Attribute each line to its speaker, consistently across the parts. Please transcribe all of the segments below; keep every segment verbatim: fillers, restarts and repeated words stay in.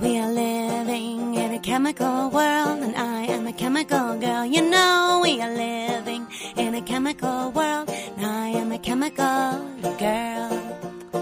Speaker 1: We are living in a chemical world, and I am a chemical girl. You know, we are living in a chemical world, and I am a chemical girl.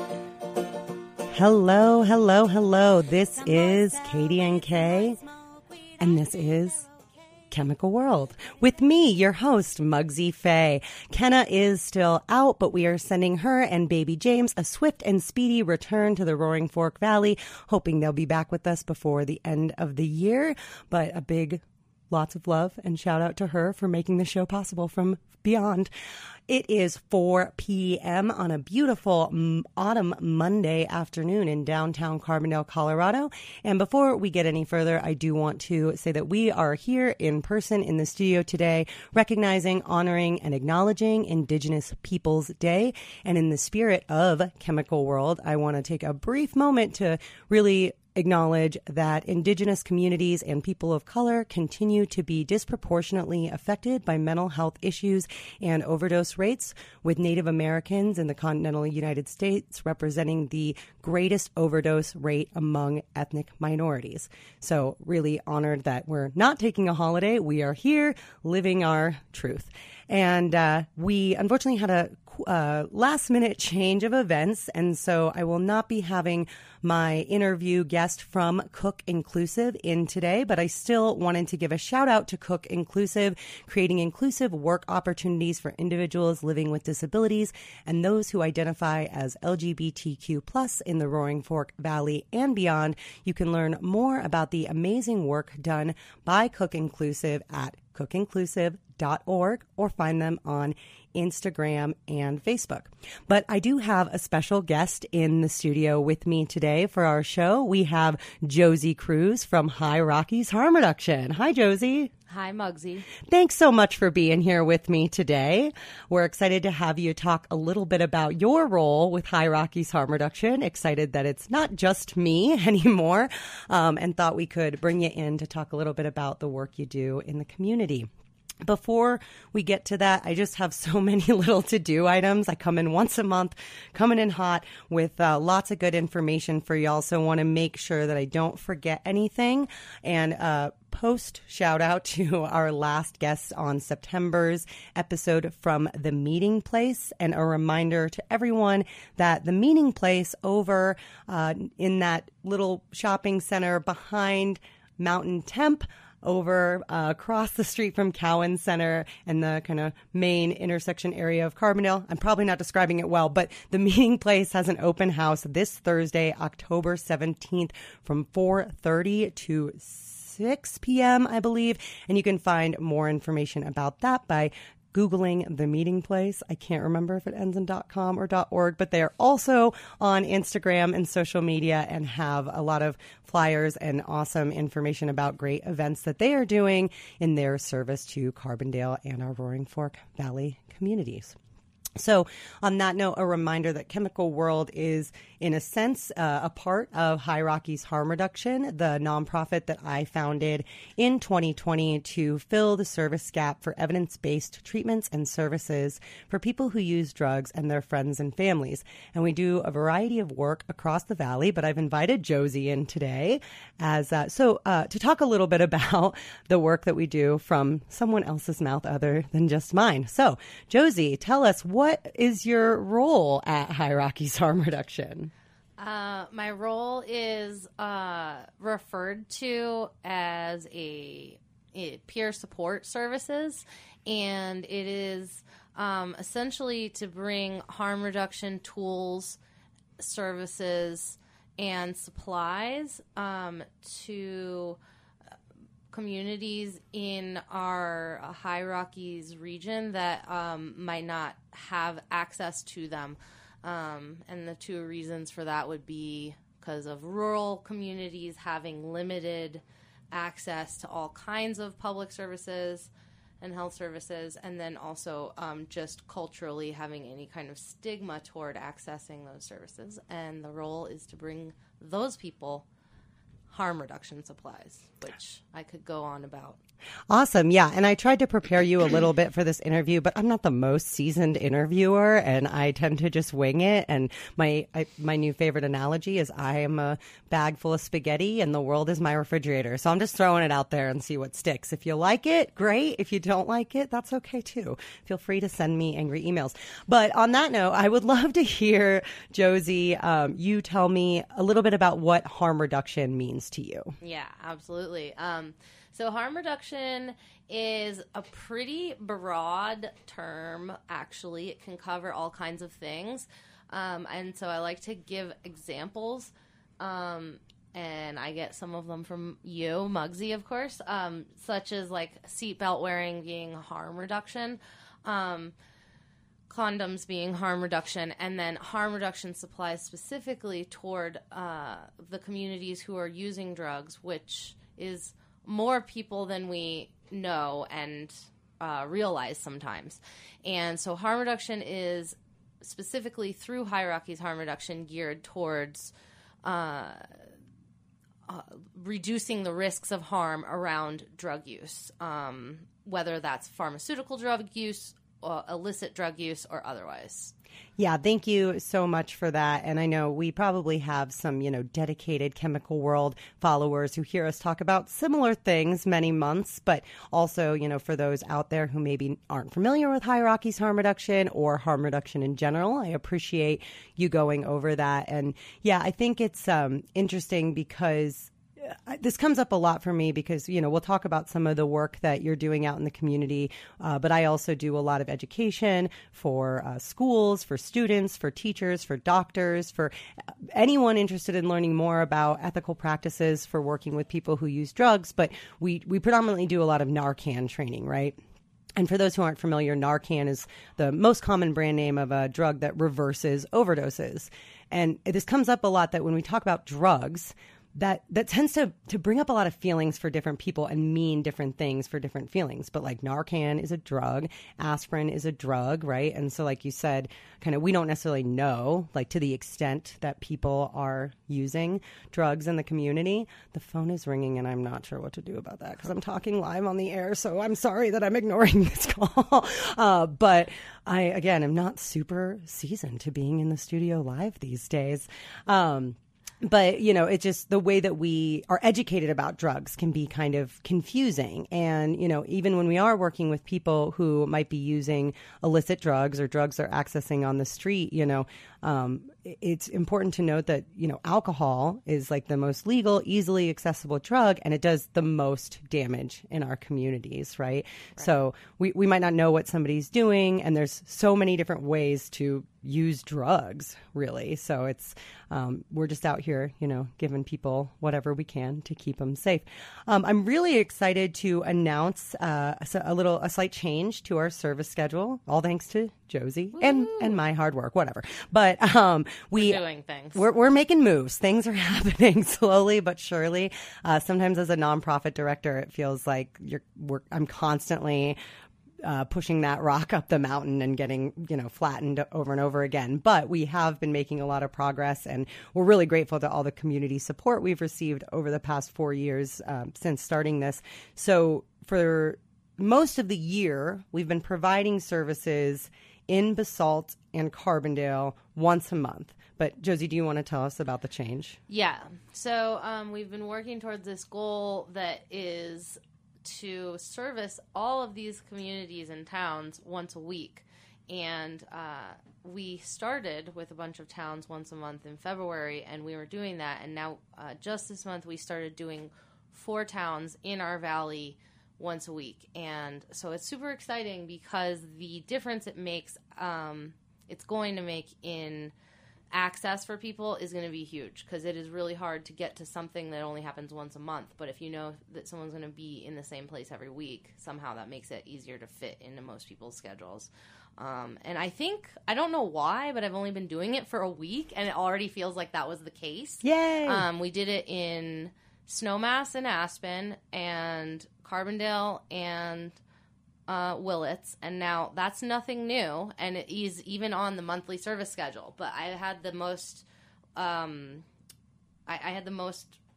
Speaker 2: Hello, hello, hello. This is Katie and Kay, and this is Chemical World with me, your host, Mugsy Faye. Kenna is still out, but we are sending her and baby James a swift and speedy return to the Roaring Fork Valley, hoping they'll be back with us before the end of the year. But a big lots of love and shout out to her for making the show possible from beyond. It is four p.m. on a beautiful autumn Monday afternoon in downtown Carbondale, Colorado. And before we get any further, I do want to say that we are here in person in the studio today, recognizing, honoring, and acknowledging Indigenous Peoples Day. And in the spirit of Chemical World, I want to take a brief moment to really acknowledge that Indigenous communities and people of color continue to be disproportionately affected by mental health issues and overdose rates, with Native Americans in the continental United States representing the greatest overdose rate among ethnic minorities. So really honored that we're not taking a holiday. We are here living our truth. And uh, we unfortunately had a uh, last minute change of events. And so I will not be having my interview guest from Cook Inclusive in today, but I still wanted to give a shout out to Cook Inclusive, creating inclusive work opportunities for individuals living with disabilities and those who identify as L G B T Q plus in the Roaring Fork Valley and beyond. You can learn more about the amazing work done by Cook Inclusive at cook inclusive dot org or find them on Instagram and Facebook. But I do have a special guest in the studio with me today for our show. We have Josie Cruz from High Rockies Harm Reduction. Hi, Josie.
Speaker 3: Hi, Mugsy.
Speaker 2: Thanks so much for being here with me today. We're excited to have you talk a little bit about your role with High Rockies Harm Reduction. Excited that it's not just me anymore, um, and thought we could bring you in to talk a little bit about the work you do in the community. Before we get to that, I just have so many little to-do items. I come in once a month, coming in hot with uh, lots of good information for y'all. So I want to make sure that I don't forget anything. And uh, post shout out to our last guest on September's episode from The Meeting Place. And a reminder to everyone that The Meeting Place over uh, in that little shopping center behind Mountain Temp, over uh, across the street from Cowan Center and the kind of main intersection area of Carbondale. I'm probably not describing it well, but the Meeting Place has an open house this Thursday, October seventeenth from four thirty to six p.m., I believe. And you can find more information about that by Googling The Meeting Place. I can't remember if it ends in .com or .org, but they are also on Instagram and social media and have a lot of flyers and awesome information about great events that they are doing in their service to Carbondale and our Roaring Fork Valley communities. So on that note, a reminder that Chemical World is, in a sense, uh, a part of High Rockies Harm Reduction, the nonprofit that I founded in twenty twenty to fill the service gap for evidence-based treatments and services for people who use drugs and their friends and families. And we do a variety of work across the valley, but I've invited Josie in today as uh, so uh, to talk a little bit about the work that we do from someone else's mouth other than just mine. So, Josie, tell us what What is your role at High Rockies Harm Reduction?
Speaker 3: Uh, my role is uh, referred to as a, a peer support services, and it is um, essentially to bring harm reduction tools, services, and supplies um, to communities in our High Rockies region that um, might not have access to them. Um, and the two reasons for that would be because of rural communities having limited access to all kinds of public services and health services, and then also um, just culturally having any kind of stigma toward accessing those services. And the role is to bring those people harm reduction supplies, which I could go on about.
Speaker 2: Awesome. Yeah. And I tried to prepare you a little bit for this interview, but I'm not the most seasoned interviewer and I tend to just wing it. And my I, my new favorite analogy is I am a bag full of spaghetti and the world is my refrigerator. So I'm just throwing it out there and see what sticks. If you like it, great. If you don't like it, that's okay too. Feel free to send me angry emails. But on that note, I would love to hear, Josie, um, you tell me a little bit about what harm reduction means to you.
Speaker 3: Yeah, absolutely. Um, So harm reduction is a pretty broad term, actually. It can cover all kinds of things. Um, and so I like to give examples, um, and I get some of them from you, Muggsy, of course, um, such as like seatbelt wearing being harm reduction, um, condoms being harm reduction, and then harm reduction supplies specifically toward uh, the communities who are using drugs, which is more people than we know and uh, realize sometimes. And so harm reduction is specifically through Hierarchy's harm reduction geared towards uh, uh, reducing the risks of harm around drug use, um, whether that's pharmaceutical drug use, uh, illicit drug use, or otherwise.
Speaker 2: Yeah, thank you so much for that. And I know we probably have some, you know, dedicated Chemical World followers who hear us talk about similar things many months, but also, you know, for those out there who maybe aren't familiar with Hierarchy's harm reduction or harm reduction in general, I appreciate you going over that. And yeah, I think it's um, interesting because this comes up a lot for me because, you know, we'll talk about some of the work that you're doing out in the community, uh, but I also do a lot of education for uh, schools, for students, for teachers, for doctors, for anyone interested in learning more about ethical practices for working with people who use drugs. But we, we predominantly do a lot of Narcan training, right? And for those who aren't familiar, Narcan is the most common brand name of a drug that reverses overdoses. And this comes up a lot that when we talk about drugs, that that tends to, to bring up a lot of feelings for different people and mean different things for different feelings. But like Narcan is a drug, aspirin is a drug, right? And so like you said, kind of we don't necessarily know, like to the extent that people are using drugs in the community. The phone is ringing and I'm not sure what to do about that because I'm talking live on the air. So I'm sorry that I'm ignoring this call. Uh, but I, again, am not super seasoned to being in the studio live these days. Um But, you know, it just the way that we are educated about drugs can be kind of confusing. And, you know, even when we are working with people who might be using illicit drugs or drugs they're accessing on the street, you know, um, it's important to note that, you know, alcohol is like the most legal, easily accessible drug, and it does the most damage in our communities, right? right. So we, we might not know what somebody's doing, and there's so many different ways to use drugs, really. So it's um, we're just out here, you know, giving people whatever we can to keep them safe. Um, I'm really excited to announce uh, a, a little, a slight change to our service schedule, all thanks to Josie Woo. and and my hard work, whatever. But um, we
Speaker 3: we're doing things.
Speaker 2: We're, we're making moves. Things are happening slowly but surely. Uh, sometimes, as a nonprofit director, it feels like you're. We're, I'm constantly Uh, pushing that rock up the mountain and getting, you know, flattened over and over again. But we have been making a lot of progress, and we're really grateful to all the community support we've received over the past four years um, since starting this. So for most of the year, we've been providing services in Basalt and Carbondale once a month. But Josie, do you want to tell us about the change?
Speaker 3: Yeah. So um, we've been working towards this goal that is to service all of these communities and towns once a week. And uh, we started with a bunch of towns once a month in February, and we were doing that. And now uh, just this month we started doing four towns in our valley once a week. And so it's super exciting because the difference it makes, um, it's going to make in access for people is going to be huge, because it is really hard to get to something that only happens once a month. But if you know that someone's going to be in the same place every week, somehow that makes it easier to fit into most people's schedules. Um, and I think, I don't know why, but I've only been doing it for a week, and it already feels like that was the case.
Speaker 2: Yay!
Speaker 3: Um, we did it in Snowmass and Aspen and Carbondale and Uh, Willits, and now that's nothing new, and it is even on the monthly service schedule. But I had the most, um, I, I had the most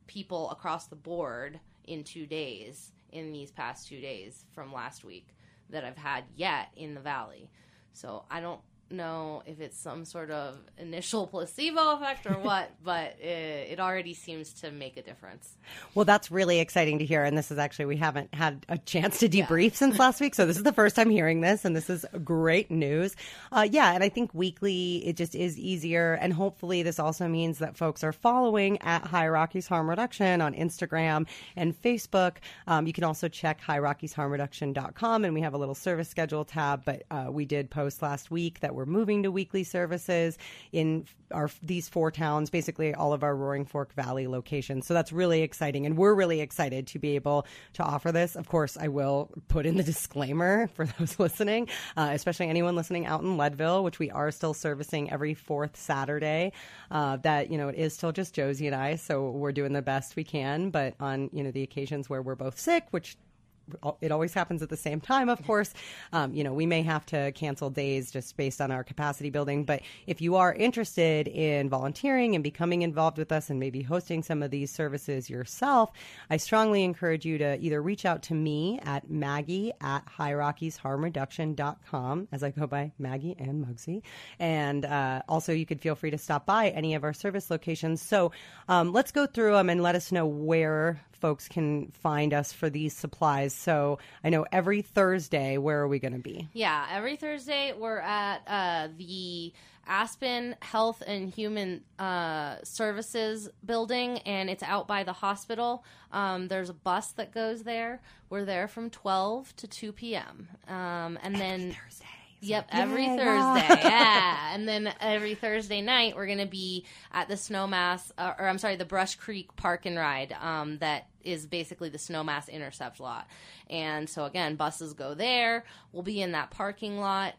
Speaker 3: people across the board in two days, in these past two days from last week that I've had yet in the Valley. So I don't know if it's some sort of initial placebo effect or what, but it, it already seems to make a difference.
Speaker 2: Well, that's really exciting to hear. And this is actually, we haven't had a chance to debrief yeah. since last week. So this is the first time hearing this, and this is great news. Uh, yeah, and I think weekly, it just is easier. And hopefully this also means that folks are following at High Rockies Harm Reduction on Instagram and Facebook. Um, you can also check high rockies harm reduction dot com, and we have a little service schedule tab. But uh, we did post last week that we're moving to weekly services in our these four towns, basically all of our Roaring Fork Valley locations. So that's really exciting, and we're really excited to be able to offer this. Of course, I will put in the disclaimer for those listening, uh, especially anyone listening out in Leadville, which we are still servicing every fourth Saturday, uh, that, you know, it is still just Josie and I, so we're doing the best we can. But on, you know, the occasions where we're both sick, which it always happens at the same time, of course. Um, you know, we may have to cancel days just based on our capacity building. But if you are interested in volunteering and becoming involved with us and maybe hosting some of these services yourself, I strongly encourage you to either reach out to me at Maggie at high rockies harm reduction dot com, as I go by Maggie and Mugsy. And uh, also you could feel free to stop by any of our service locations. So um, let's go through them and let us know where folks can find us for these supplies. So I know every Thursday, where are we going to be?
Speaker 3: Yeah, every Thursday we're at uh, the Aspen Health and Human uh, Services building, and it's out by the hospital. Um, there's a bus that goes there. We're there from twelve to two p.m. Um, and
Speaker 2: every
Speaker 3: then
Speaker 2: Thursday.
Speaker 3: Yep,
Speaker 2: Yay,
Speaker 3: every
Speaker 2: wow.
Speaker 3: Thursday, yeah. And then every Thursday night, we're going to be at the Snowmass, uh, or I'm sorry, the Brush Creek Park and Ride, um, that is basically the Snowmass Intercept lot. And so, again, buses go there. We'll be in that parking lot.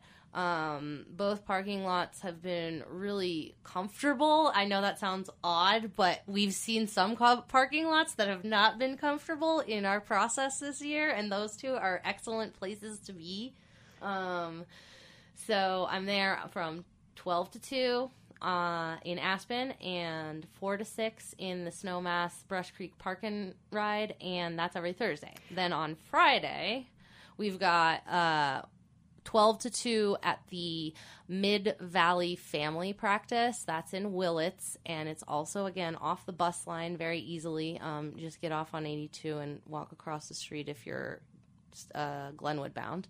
Speaker 3: Um, both parking lots have been really comfortable. I know that sounds odd, but we've seen some co- parking lots that have not been comfortable in our process this year, and those two are excellent places to be. Um, so I'm there from twelve to two uh, in Aspen and four to six in the Snowmass Brush Creek Park and Ride, and that's every Thursday. Then on Friday, we've got uh, twelve to two at the Mid-Valley Family Practice. That's in Willits, and it's also, again, off the bus line very easily. Um, just get off on eighty-two and walk across the street if you're uh, Glenwood bound.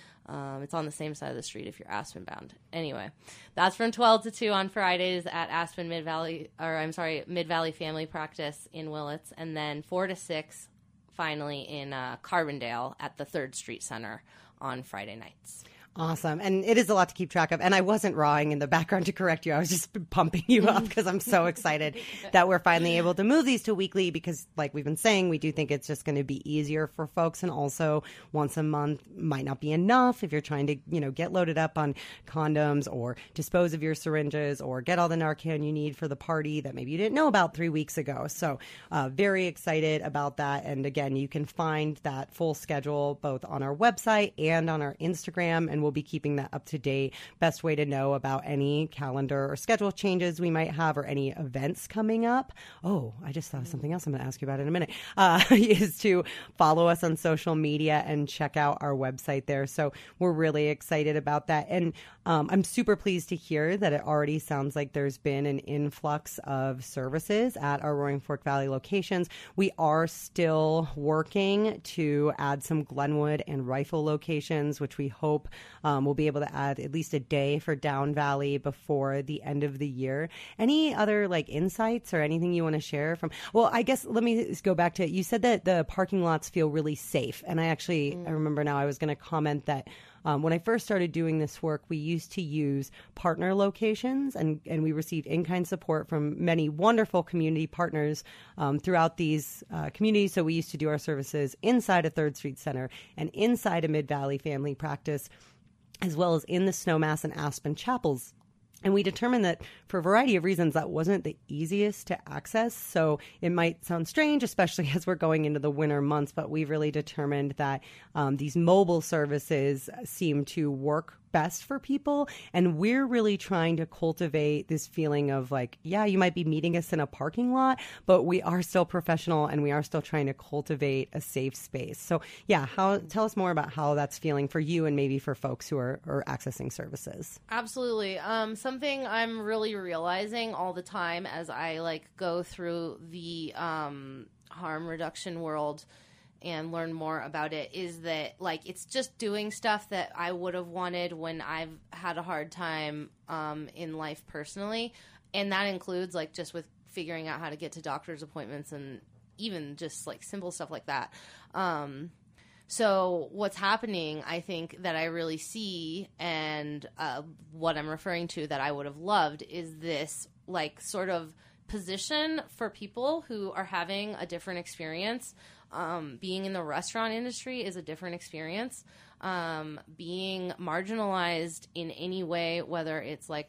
Speaker 3: Um, it's on the same side of the street if you're Aspen bound. Anyway, that's from twelve to two on Fridays at Aspen Mid-Valley, or I'm sorry, Mid-Valley Family Practice in Willits, and then four to six finally in uh, Carbondale at the third Street Center on Friday nights.
Speaker 2: Awesome. And it is a lot to keep track of. And I wasn't rawing in the background to correct you. I was just pumping you up because I'm so excited that we're finally able to move these to weekly because, like we've been saying, we do think it's just going to be easier for folks. And also once a month might not be enough if you're trying to, you know, get loaded up on condoms or dispose of your syringes or get all the Narcan you need for the party that maybe you didn't know about three weeks ago. So uh, very excited about that. And again, you can find that full schedule both on our website and on our Instagram, and we'll be keeping that up to date. Best way to know about any calendar or schedule changes we might have or any events coming up. Oh, I just thought of something else I'm going to ask you about in a minute, uh, is to follow us on social media and check out our website there. So we're really excited about that. And um, I'm super pleased to hear that it already sounds like there's been an influx of services at our Roaring Fork Valley locations. We are still working to add some Glenwood and Rifle locations, which we hope Um, we'll be able to add at least a day for Down Valley before the end of the year. Any other like insights or anything you want to share from? Well, I guess let me go back to, you said that the parking lots feel really safe. And I actually, mm. I remember now I was going to comment that Um, when I first started doing this work, we used to use partner locations, and, and we received in-kind support from many wonderful community partners um, throughout these uh, communities. So we used to do our services inside a Third Street Center and inside a Mid-Valley Family Practice, as well as in the Snowmass and Aspen chapels. And we determined that for a variety of reasons, that wasn't the easiest to access. So it might sound strange, especially as we're going into the winter months, but we've really determined that um, these mobile services seem to work best for people. And we're really trying to cultivate this feeling of like, yeah, you might be meeting us in a parking lot, but we are still professional and we are still trying to cultivate a safe space. So yeah, how tell us more about how that's feeling for you and maybe for folks who are, are accessing services.
Speaker 3: Absolutely. Um, something I'm really realizing all the time as I like go through the um, harm reduction world and learn more about it is that like it's just doing stuff that I would have wanted when I've had a hard time um, in life personally. And that includes like just with figuring out how to get to doctor's appointments and even just like simple stuff like that. Um, so what's happening, I think that I really see and uh, what I'm referring to that I would have loved is this like sort of position for people who are having a different experience. Um, being in the restaurant industry is a different experience. Um, being marginalized in any way, whether it's like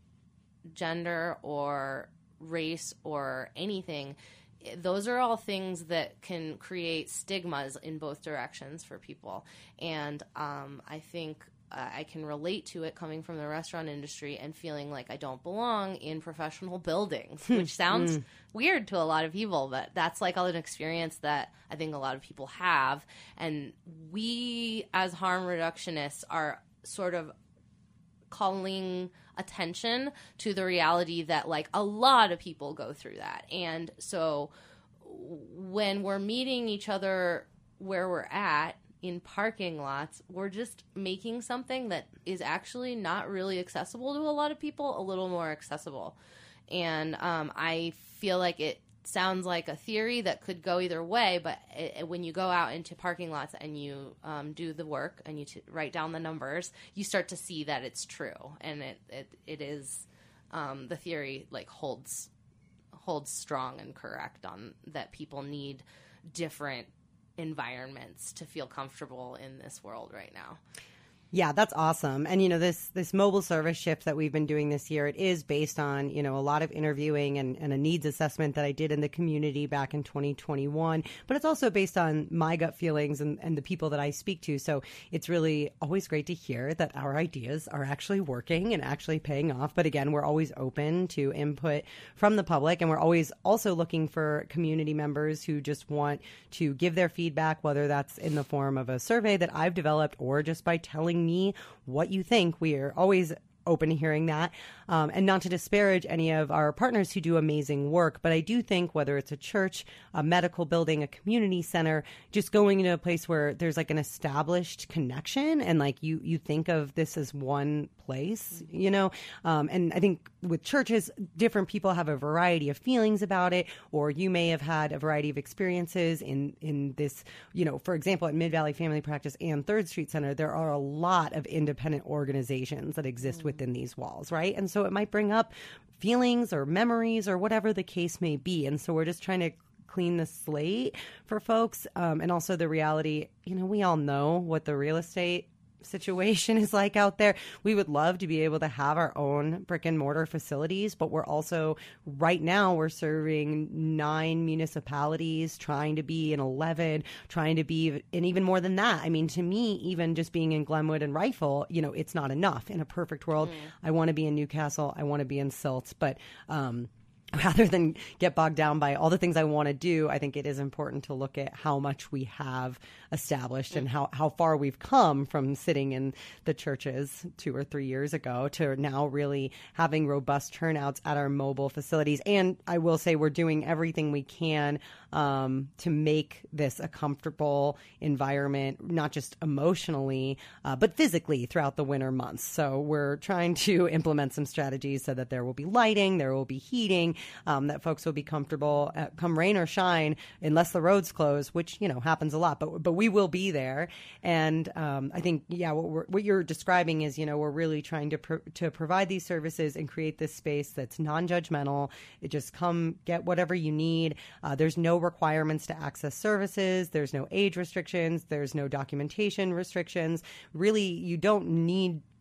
Speaker 3: gender or race or anything, those are all things that can create stigmas in both directions for people. And um, I think uh, I can relate to it coming from the restaurant industry and feeling like I don't belong in professional buildings, which sounds weird to a lot of people, but that's like an experience that I think a lot of people have. And we as harm reductionists are sort of calling attention to the reality that like a lot of people go through that. And so when we're meeting each other where we're at in parking lots, we're just making something that is actually not really accessible to a lot of people a little more accessible. And um, I feel like it sounds like a theory that could go either way, but it, when you go out into parking lots and you um, do the work and you t- write down the numbers, you start to see that it's true. And it, it, it is, um, the theory like holds, holds strong and correct on that people need different environments to feel comfortable in this world right now.
Speaker 2: Yeah, that's awesome. And, you know, this this mobile service shift that we've been doing this year, it is based on, you know, a lot of interviewing and, and a needs assessment that I did in the community back in twenty twenty-one. But it's also based on my gut feelings and, and the people that I speak to. So it's really always great to hear that our ideas are actually working and actually paying off. But again, we're always open to input from the public. And we're always also looking for community members who just want to give their feedback, whether that's in the form of a survey that I've developed or just by telling me what you think. We are always open to hearing that. Um, and not to disparage any of our partners who do amazing work, but I do think whether it's a church, a medical building, a community center, just going into a place where there's like an established connection and like you, you think of this as one place, you know, um, and I think with churches, different people have a variety of feelings about it, or you may have had a variety of experiences in, in this, you know, for example, at Mid-Valley Family Practice and Third Street Center, there are a lot of independent organizations that exist mm-hmm. within these walls, right? And so it might bring up feelings or memories or whatever the case may be. And so we're just trying to clean the slate for folks. Um, and also the reality, you know, we all know what the real estate situation is like out there. We would love to be able to have our own brick and mortar facilities, but we're also right now we're serving nine municipalities, trying to be in eleven, trying to be in even more than that. I mean, to me, even just being in Glenwood and Rifle, you know, it's not enough. In a perfect world, mm. I want to be in Newcastle, I want to be in Silts, but um rather than get bogged down by all the things I want to do, I think it is important to look at how much we have established and how, how far we've come from sitting in the churches two or three years ago to now really having robust turnouts at our mobile facilities. And I will say we're doing everything we can um, to make this a comfortable environment, not just emotionally, uh, but physically throughout the winter months. So we're trying to implement some strategies so that there will be lighting, there will be heating, Um, that folks will be comfortable uh, come rain or shine, unless the roads close, which, you know, happens a lot, but but we will be there. And um, I think, yeah, what, we're, what you're describing is, you know, we're really trying to pro- to provide these services and create this space that's non-judgmental. It just come get whatever you need. Uh, there's no requirements to access services. There's no age restrictions. There's no documentation restrictions. Really, you don't need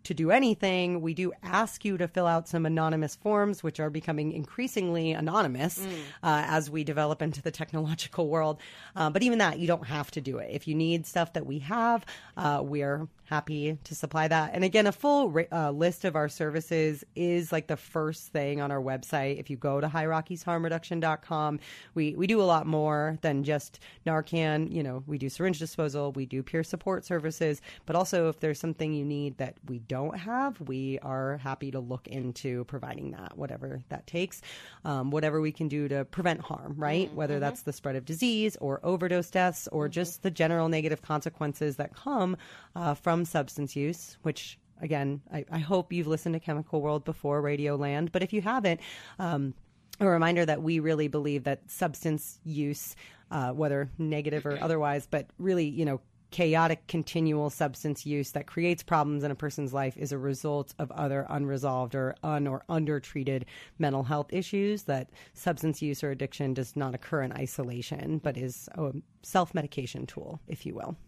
Speaker 2: to do anything, we do ask you to fill out some anonymous forms, which are becoming increasingly anonymous mm. uh, as we develop into the technological world. Uh, but even that, you don't have to do it. If you need stuff that we have, uh, we are happy to supply that. And again, a full uh, list of our services is like the first thing on our website. If you go to high rockies harm reduction dot com, we, we do a lot more than just Narcan. You know, we do syringe disposal, we do peer support services, but also if there's something you need that we don't have, we are happy to look into providing that, whatever that takes, um, whatever we can do to prevent harm, right? Mm-hmm. Whether that's the spread of disease or overdose deaths or mm-hmm. just the general negative consequences that come uh, from substance use, which again, I, I hope you've listened to Chemical World before, Radio Land, but if you haven't, um, a reminder that we really believe that substance use, uh, whether negative or otherwise, but really, you know, chaotic continual substance use that creates problems in a person's life is a result of other unresolved or un or undertreated mental health issues, that substance use or addiction does not occur in isolation, but is a self-medication tool, if you will.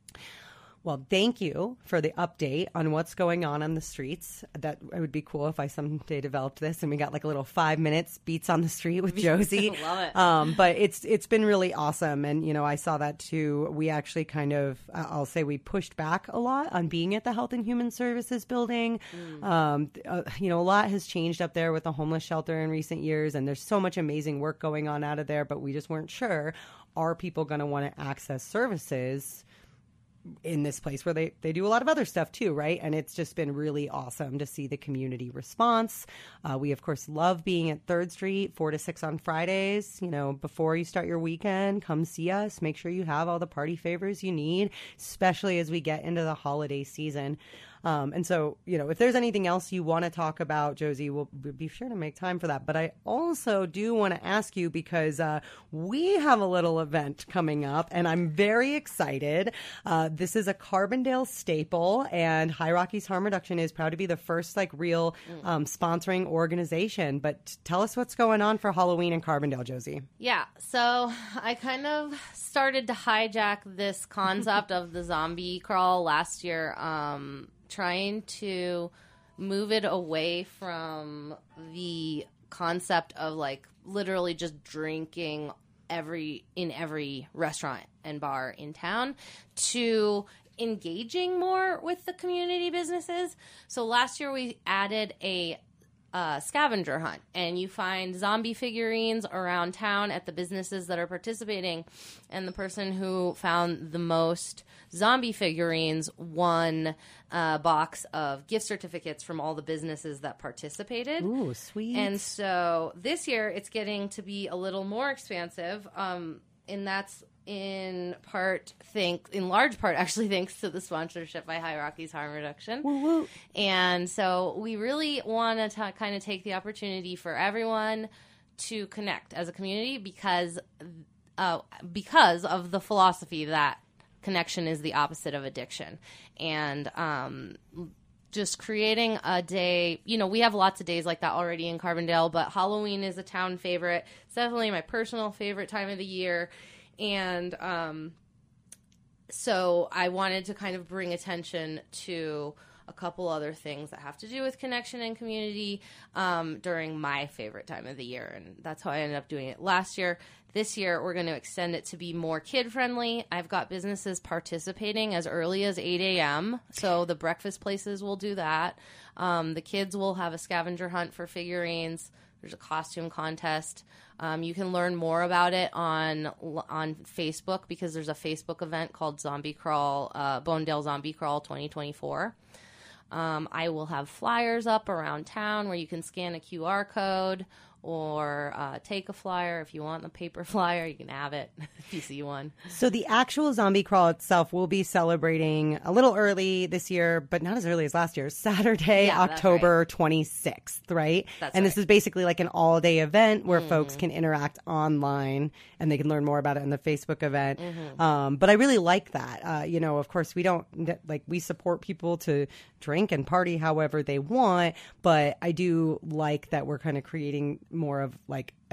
Speaker 2: Well, thank you for the update on what's going on on the streets. That it would be cool if I someday developed this and we got like a little five minutes beats on the street with Josie.
Speaker 3: Love it.
Speaker 2: Um, but it's it's been really awesome. And, you know, I saw that too. We actually kind of, I'll say we pushed back a lot on being at the Health and Human Services building. Mm. Um, uh, you know, a lot has changed up there with the homeless shelter in recent years. And there's so much amazing work going on out of there. But we just weren't sure, are people going to want to access services in this place where they, they do a lot of other stuff too, right? And it's just been really awesome to see the community response. Uh, we, of course, love being at third Street, four to six on Fridays. You know, before you start your weekend, come see us. Make sure you have all the party favors you need, especially as we get into the holiday season. Um, and so, you know, if there's anything else you want to talk about, Josie, we'll be sure to make time for that. But I also do want to ask you, because uh, we have a little event coming up, and I'm very excited. Uh, this is a Carbondale staple, and High Rockies Harm Reduction is proud to be the first, like, real um, sponsoring organization. But tell us what's going on for Halloween in Carbondale, Josie.
Speaker 3: Yeah, so I kind of started to hijack this concept of the zombie crawl last year. Um trying to move it away from the concept of like literally just drinking every in every restaurant and bar in town to engaging more with the community businesses. So last year we added a Uh, scavenger hunt, and you find zombie figurines around town at the businesses that are participating, and the person who found the most zombie figurines won a box of gift certificates from all the businesses that participated.
Speaker 2: Ooh, sweet.
Speaker 3: And so this year it's getting to be a little more expansive, um, and that's in part, think in large part, actually, thanks to the sponsorship by High Rockies Harm Reduction.
Speaker 2: Woo woo.
Speaker 3: And so we really want to kind of take the opportunity for everyone to connect as a community, because uh, because of the philosophy that connection is the opposite of addiction. And um, just creating a day, you know, we have lots of days like that already in Carbondale, but Halloween is a town favorite. It's definitely my personal favorite time of the year. And um, so I wanted to kind of bring attention to a couple other things that have to do with connection and community um, during my favorite time of the year. And that's how I ended up doing it last year. This year, we're going to extend it to be more kid-friendly. I've got businesses participating as early as eight a.m., so the breakfast places will do that. Um, the kids will have a scavenger hunt for figurines. There's a costume contest. Um, you can learn more about it on on Facebook, because there's a Facebook event called Zombie Crawl, uh, Bonedale Zombie Crawl twenty twenty-four. Um, I will have flyers up around town where you can scan a Q R code or uh, take a flyer. If you want the paper flyer, you can have it if you see one. So
Speaker 2: the actual Zombie Crawl itself will be celebrating a little early this year, but not as early as last year. Saturday, yeah, October right. twenty-sixth, right?
Speaker 3: That's
Speaker 2: and
Speaker 3: right.
Speaker 2: This is basically like an all-day event where
Speaker 3: mm-hmm.
Speaker 2: folks can interact online, and they can learn more about it in the Facebook event.
Speaker 3: Mm-hmm.
Speaker 2: Um, but I really like that. Uh, you know, of course, we don't, like, we support people to drink and party however they want, but I do like that we're kind of creating more of like a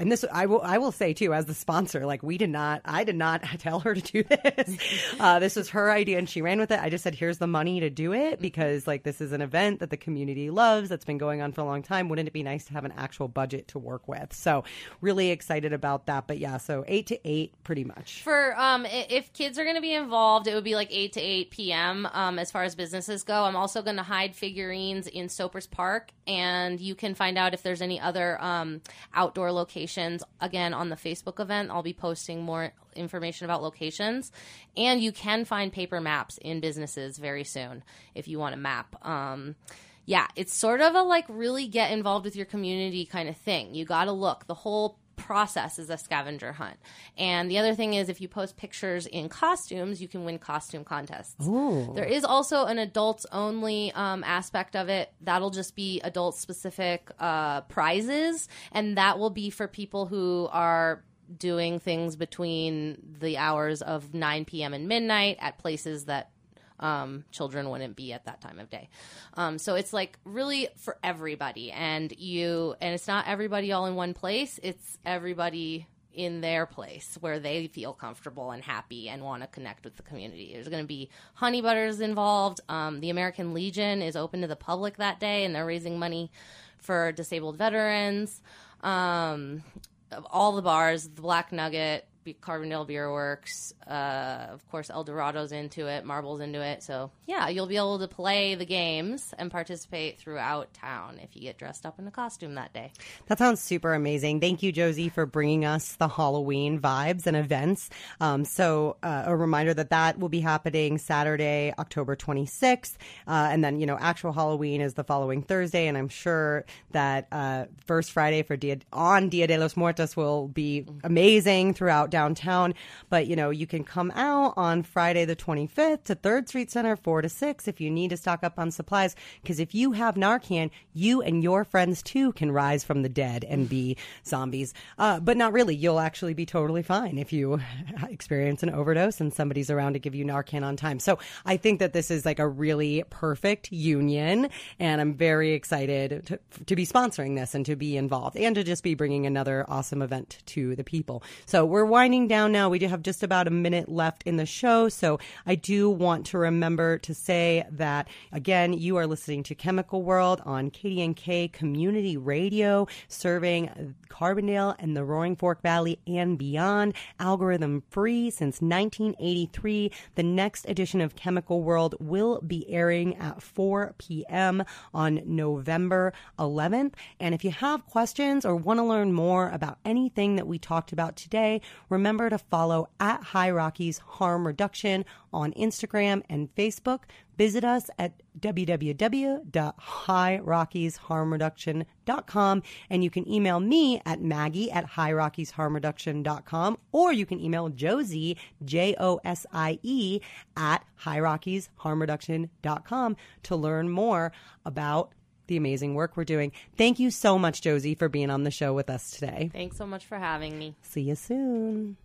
Speaker 2: and this I will I will say too, as the sponsor, like we did not, I did not tell her to do this. Uh, this was her idea, and she ran with it. I just said, here's the money to do it because like this is an event that the community loves that's been going on for a long time. Wouldn't it be nice to have an actual budget to work with? So really excited about that. But yeah, so eight to eight, pretty much.
Speaker 3: For um, if kids are going to be involved, it would be like eight to eight p.m. Um, as far as businesses go. I'm also going to hide figurines in Stopers Park, and you can find out if there's any other um, outdoor locations, again, on the Facebook event. I'll be posting more information about locations, and you can find paper maps in businesses very soon if you want to map. Um, yeah, it's sort of a like really get involved with your community kind of thing. You got to look. The whole process is a scavenger hunt. And the other thing is if you post pictures in costumes, you can win costume contests.
Speaker 2: Ooh.
Speaker 3: There is also an adults only um, aspect of it. That'll just be adult specific uh, prizes, and that will be for people who are doing things between the hours of nine p.m. and midnight at places that Um, children wouldn't be at that time of day. Um, so it's like really for everybody, and you, and it's not everybody all in one place. It's everybody in their place where they feel comfortable and happy and want to connect with the community. There's going to be honey butters involved. Um, the American Legion is open to the public that day, and they're raising money for disabled veterans. Um, all the bars, the Black Nugget, Carbondale Beer Works, uh, of course, El Dorado's into it, Marble's into it. So, yeah, you'll be able to play the games and participate throughout town if you get dressed up in a costume that day.
Speaker 2: That sounds super amazing. Thank you, Josie, for bringing us the Halloween vibes and events. Um, so uh, a reminder that that will be happening Saturday, October twenty-sixth. Uh, and then, you know, actual Halloween is the following Thursday. And I'm sure that uh, first Friday for Dia, on Dia de los Muertos will be amazing throughout downtown. But, you know, you can come out on Friday the twenty-fifth to third Street Center, four to six, if you need to stock up on supplies. Because if you have Narcan, you and your friends, too, can rise from the dead and be zombies. Uh, but not really. You'll actually be totally fine if you experience an overdose and somebody's around to give you Narcan on time. So I think that this is like a really perfect union, and I'm very excited to, to be sponsoring this and to be involved and to just be bringing another awesome event to the people. So we're winding down now. We do have just about a minute left in the show. So I do want to remember to say that, again, you are listening to Chemical World on K D N K Community Radio, serving Carbondale and the Roaring Fork Valley and beyond, algorithm free since nineteen eighty-three. The next edition of Chemical World will be airing at four p.m. on November eleventh. And if you have questions or want to learn more about anything that we talked about today, remember to follow at High Rockies Harm Reduction on Instagram and Facebook. Visit us at w w w dot high rockies harm reduction dot com, and you can email me at Maggie at high rockies harm reduction dot com, or you can email Josie, J O S I E, at high rockies harm reduction dot com to learn more about the amazing work we're doing. Thank you so much, Josie, for being on the show with us today.
Speaker 3: Thanks so much for having me.
Speaker 2: See you soon.